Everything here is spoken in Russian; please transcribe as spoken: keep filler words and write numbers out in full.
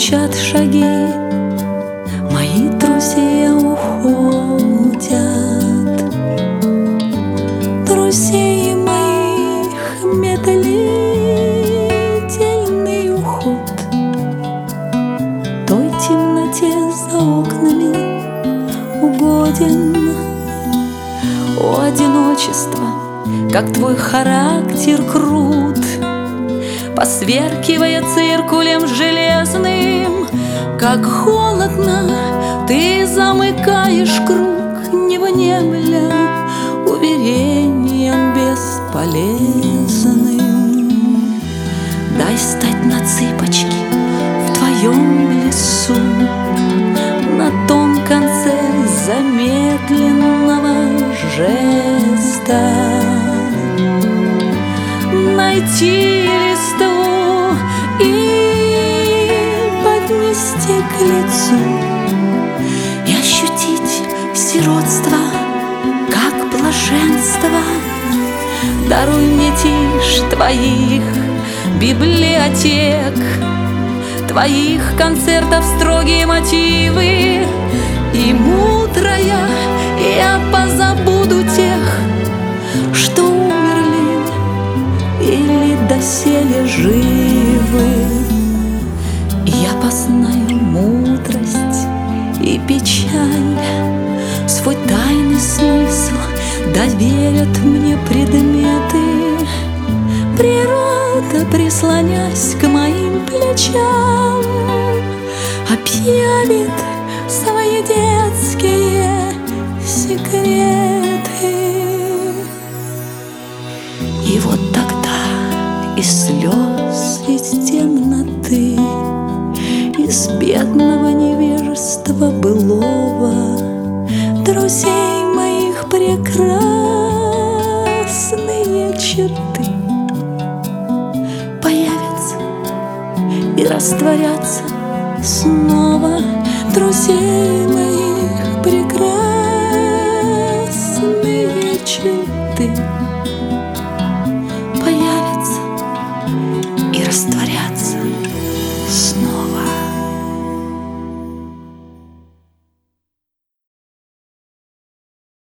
звучат шаги, мои друзья уходят. Друзей моих медлительный уход той темноте за окнами угоден. О, одиночество, как твой характер крут, посверкивая циркулем железным, как холодно ты замыкаешь круг, не внемля уверением бесполезным. Дай стать на цыпочки в твоем лесу, на том конце замедленного жеста найти листву и поднести к лицу, и ощутить сиротство как блаженство. Даруй мне тишь твоих библиотек, твоих концертов строгие мотивы, и мудрая я позабуду тех, что умерли или доселе живы. Я познаю мудрость и печаль, свой тайный смысл доверят мне предметы. Природа, прислонясь к моим плечам, объявит свои детские секреты. И вот тогда из слез, из темноты, из бедного невежества былого, друзей моих прекрасные черты появятся и растворятся снова. Друзей моих прекрасные черты